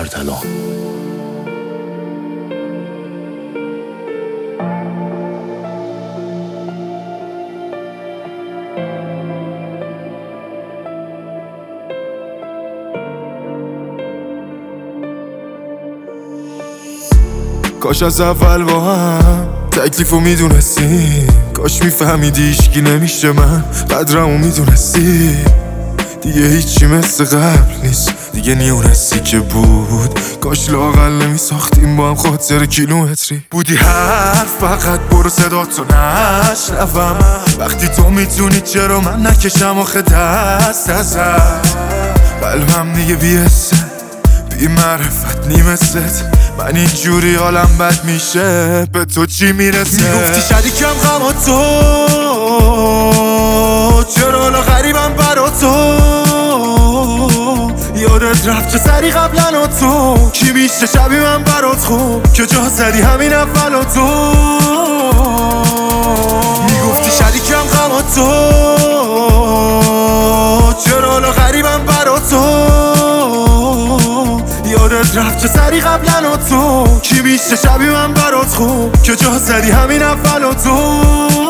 اردلان. کاش از اول با هم تکلیفو میدونستی، کاش میفهمیدی هیچکی نمیشه من قدرمو میدونستی. دیگه هیچی مثل قبل نیست، دیگه نیونستی که بود. کاش لااقل نمیساختیم با هم خاطر کیلومتری. بودی حرف فقط برو صداتو نشنوم، وقتی تو میتونی چرا من نکشم آخه دست ازت. قلبم دیگه بیسته بی معرفت نیمست، من اینجوری حالم بد میشه به تو چی میرسه؟ میگفتی شریکم غم تو، چرا حالا غریبم برا تو؟ یادت رفت چه سری قبلا تو، کی میشه شبی من برات خوب که جا زدی همین اول تو. میگفتی شریکم غم تو، چرا حالا غریبم برا تو؟ یادت رفت چه سری قبلا تو، کی میشه شبی من برات خوب که جا زدی همین اول تو.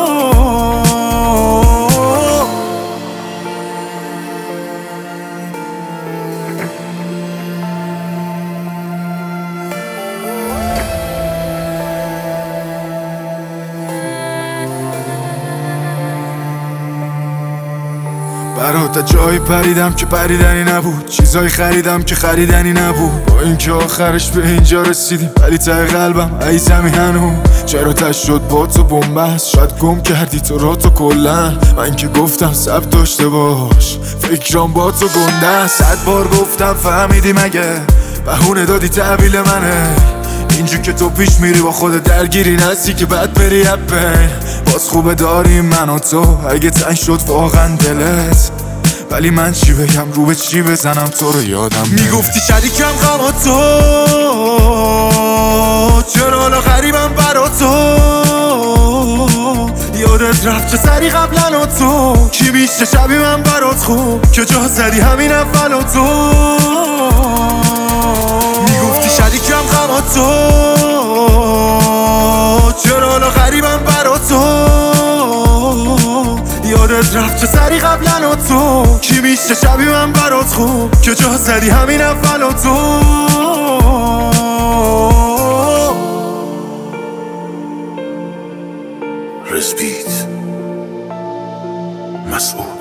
برات جایی پریدم که پریدنی نبود، چیزایی خریدم که خریدنی نبود. با اینکه آخرش به اینجا رسیدیم ولی ته قلبم عیزمی هنوز. چرا تش شد با تو بنبست، شاید گم کردی تو را تو کلن. من که گفتم ثبت داشته باش، فکرام با تو گنده. 100 بار گفتم فهمیدی مگه، بهونه دادی تحویل منه. اینجور که تو پیش میری با خود درگیری نستی که بعد بری بین. باز خوبه داریم من و تو، اگه تنگ شد واقعا دلت، ولی من چی بگم رو به چی بزنم تو رو یادم. میگفتی شریکم غم تو، چرا حالا غریبم برا تو؟ یادت رفت چه سری قبلا تو، کی میشه شبی من برات خوب که جا زدی همین اول تو. میگفتی شریکم غم تو، چرا حالا غریبم برا تو؟ یادت رفت چه سری قبلا تو، کی میشه شبی من برات خوب که جا زدی همین اول تو. رزبیت مسئول